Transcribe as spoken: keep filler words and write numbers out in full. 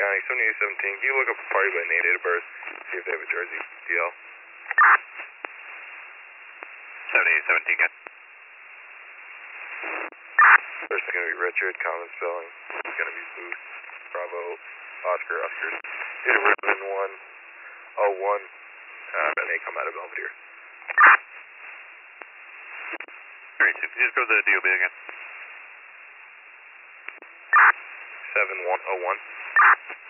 County, seventy-eight seventeen. Can you look up a party by name, date of birth, see if they have a Jersey D L? seventy-eight seventeen, again. First is going to be Richard, common spelling. It's going to be Booth, Bravo, Oscar, Oscar. Date of birth in one oh one, uh, and they come out of Belvedere. Great, so please go to the D O B again. seven one oh one.